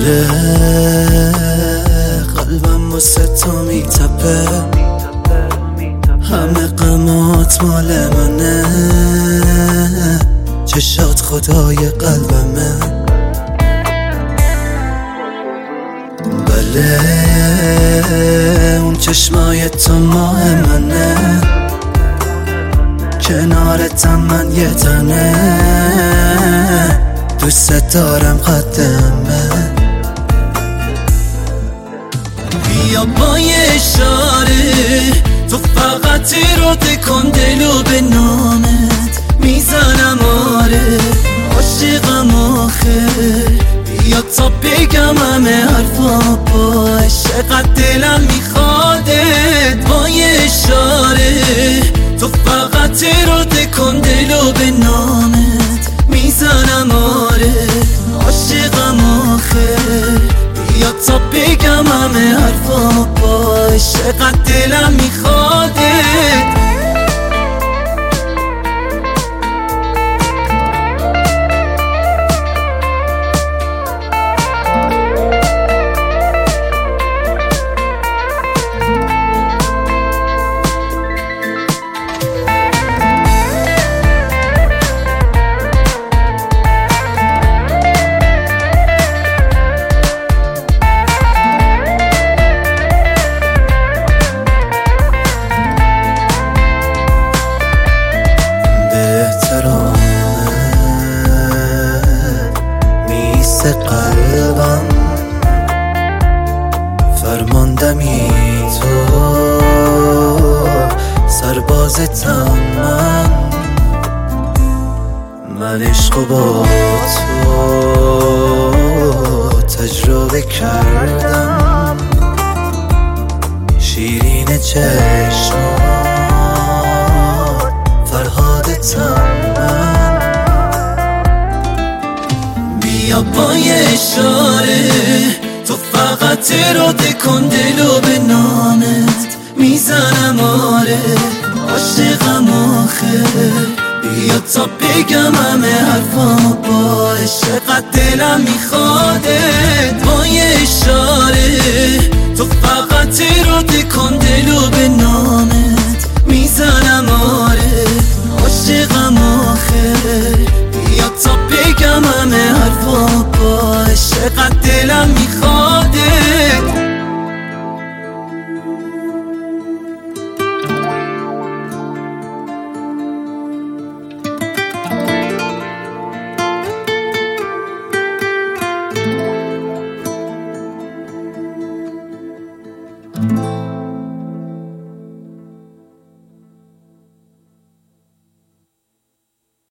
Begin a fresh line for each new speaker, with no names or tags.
بله قلبم واسه تو میتپه، همه غمات مال منه، چشات خدای قلبمه. بله اون چشمای تو ماه منه، کنارتم من یه تنه، دوست دارم قدمه. بیا با یه اشاره تو فقط اراده کن، دلو به نامت میزنم آره، عاشقم آخه. بیا تا بگم همه حرفا باش، چقدر دلم میخوادت. با یه اشاره تو فقط اراده کن، دلو به نامت میزنم آره، عاشقم آخه. بیا تا بگم همه حرفا باش، چقدر دلم میخوادت. قلبم فرماندمی تو، سربازتم من عشق با تو تجربه کردم، شیرین چشمات فرهادتم من. بیا با یه اشاره تو فقط اراده کن، دلو به نامت میزنم آره، عاشقم آخه. بیا تا بگم همه حرفا باش، چقدر دلم میخوادت. با یه اشاره تو فقط اراده کن، دلو به نامت میزنم آره، عاشقم آخه. بیا تا بگم همه حرفا باش، چقدر دلم میخوادت.